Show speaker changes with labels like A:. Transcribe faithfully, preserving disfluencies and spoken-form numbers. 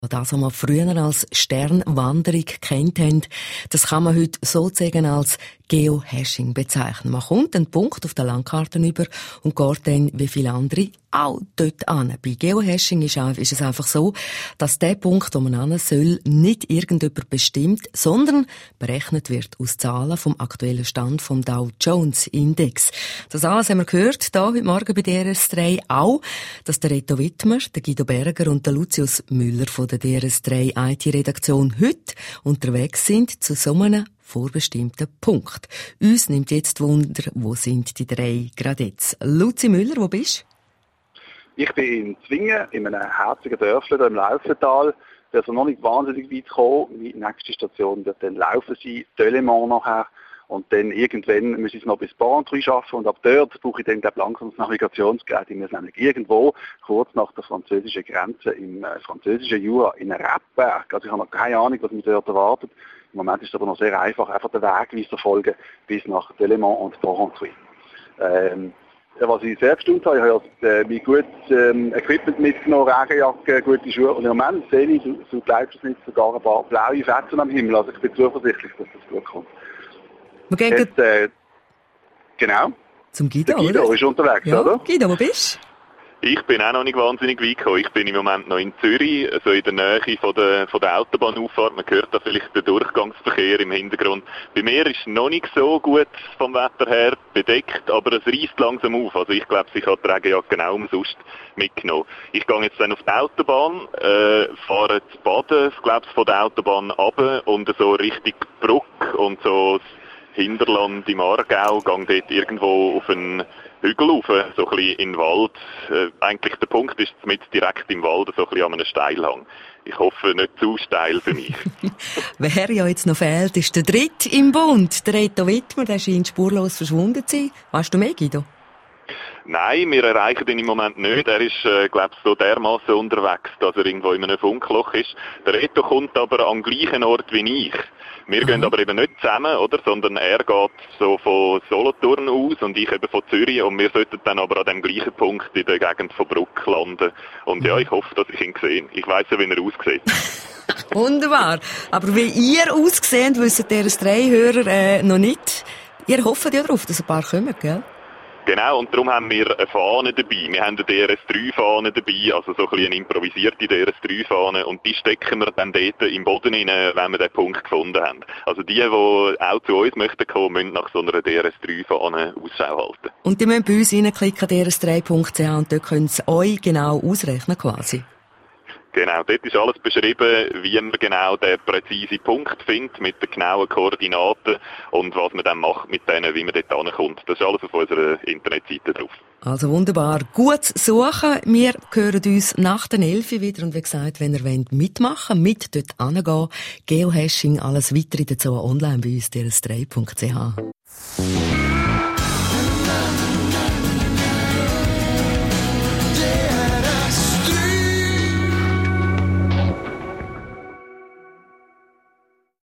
A: Das, was wir früher als Sternwanderung kennt haben, das kann man heute sozusagen als Geohashing bezeichnen. Man kommt einen Punkt auf der Landkarte über und geht dann, wie viele andere, auch dort an. Bei Geohashing ist es einfach so, dass der Punkt, wo man hin soll, nicht irgendjemand bestimmt, sondern berechnet wird aus Zahlen vom aktuellen Stand vom Dow Jones Index. Das alles haben wir gehört, da heute Morgen bei D R S drei auch, dass der Reto Wittmer, der Guido Berger und der Lucius Müller von der D R S drei I T-Redaktion heute unterwegs sind zu so einem vorbestimmten Punkt. Uns nimmt jetzt Wunder, wo sind die drei gerade jetzt? Luzi Müller, wo bist du?
B: Ich bin in Zwingen, in einem herzigen Dörfchen im Laufental. Wir sind also noch nicht wahnsinnig weit gekommen. Die nächste Station wird dann Laufen sein, Delémont nachher. Und dann irgendwann muss ich es noch bis Bantry schaffen. Und ab dort brauche ich dann glaub, langsam das Navigationsgerät. Ich muss nämlich irgendwo, kurz nach der französischen Grenze, im äh, französischen Jura, in einem Rebberg. Also ich habe noch keine Ahnung, was mich dort erwartet. Im Moment ist es aber noch sehr einfach, einfach den Wegweiser folgen bis nach Delémont und Bantry. Ähm, Was ich sehr gestaunt habe, ich habe äh, mein gutes ähm, Equipment mitgenommen, Regenjacke, gute Schuhe. Und im Moment sehe ich, so, so glaubst du es nicht, sogar ein paar blaue Fetzen am Himmel. Also ich bin zuversichtlich, dass das gut kommt.
A: Wir gehen
B: Jetzt, äh, genau.
A: Zum Guido,
B: Der Guido
A: oder?
B: ist unterwegs,
A: ja.
B: oder?
A: Guido, wo bist du?
C: Ich bin auch noch nicht wahnsinnig weit gekommen. Ich bin im Moment noch in Zürich, also in der Nähe von der, von der Autobahnauffahrt. Man hört da vielleicht den Durchgangsverkehr im Hintergrund. Bei mir ist noch nicht so gut vom Wetter her bedeckt, aber es reisst langsam auf. Also ich glaube, ich habe die Regenjacke genau umsonst mitgenommen. Ich gehe jetzt dann auf die Autobahn, äh, fahre zu Baden, glaube ich, von der Autobahn runter und so Richtung Bruck und so das Hinterland im Aargau, gehe dort irgendwo auf einen Hügel rauf, so ein bisschen in den Wald. Äh, eigentlich der Punkt ist mit direkt im Wald, so ein bisschen an einem Steilhang. Ich hoffe, nicht zu steil für mich.
A: Wer ja jetzt noch fehlt, ist der Dritte im Bund, der Reto Wittmer, der scheint spurlos verschwunden zu sein. Weißt du mehr, Guido?
C: Nein, wir erreichen ihn im Moment nicht. Er ist, äh, glaube ich, so dermaßen unterwegs, dass er irgendwo in einem Funkloch ist. Der Reto kommt aber am gleichen Ort wie ich. Wir Aha. gehen aber eben nicht zusammen, oder? Sondern er geht so von Solothurn aus und ich eben von Zürich und wir sollten dann aber an dem gleichen Punkt in der Gegend von Bruck landen. Und ja, ich hoffe, dass ich ihn sehe. Ich weiss ja, wie er aussieht.
A: Wunderbar. Aber wie ihr aussehen, wissen die D R S drei Hörer äh, noch nicht. Ihr hofft ja darauf, dass ein paar kommen, gell?
C: Genau, und darum haben wir eine Fahne dabei. Wir haben eine D R S drei Fahne dabei, also so ein bisschen eine improvisierte D R S drei Fahne. Und die stecken wir dann dort im Boden rein, wenn wir den Punkt gefunden haben. Also die, die auch zu uns möchten kommen, müssen nach so einer D R S drei Fahne Ausschau halten.
A: Und die müssen bei uns reinklicken, d r s drei punkt c h, und dort können sie euch genau ausrechnen quasi.
C: Genau, dort ist alles beschrieben, wie man genau den präzisen Punkt findet, mit den genauen Koordinaten und was man dann macht mit denen, wie man dort ankommt. Das ist alles auf unserer Internetseite drauf.
A: Also wunderbar. Gut suchen. Wir hören uns nach den elf wieder und wie gesagt, wenn ihr wollt mitmachen, mit dort hingehen, Geohashing, alles weitere dazu online bei uns, d r s drei punkt c h.